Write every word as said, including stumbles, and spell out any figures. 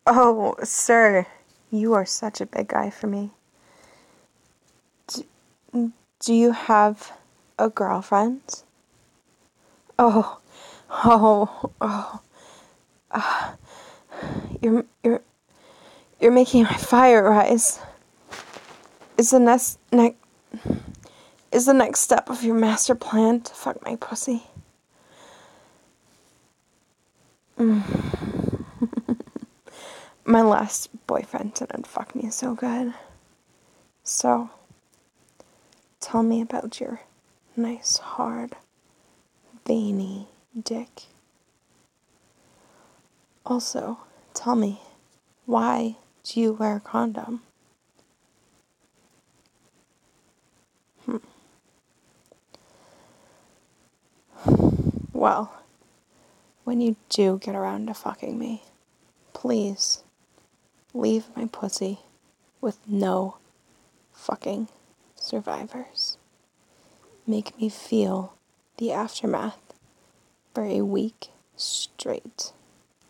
Oh, sir, you are such a big guy for me. Do, do you have a girlfriend? Oh, oh, oh. Uh, you're, you're, you're making my fire rise. Is the next, ne- is the next step of your master plan to fuck my pussy? Mm. My last boyfriend didn't fuck me so good. So, tell me about your nice, hard, veiny dick. Also, tell me, why do you wear a condom? Hmm. Well, when you do get around to fucking me, please leave my pussy with no fucking survivors. Make me feel the aftermath for a week straight.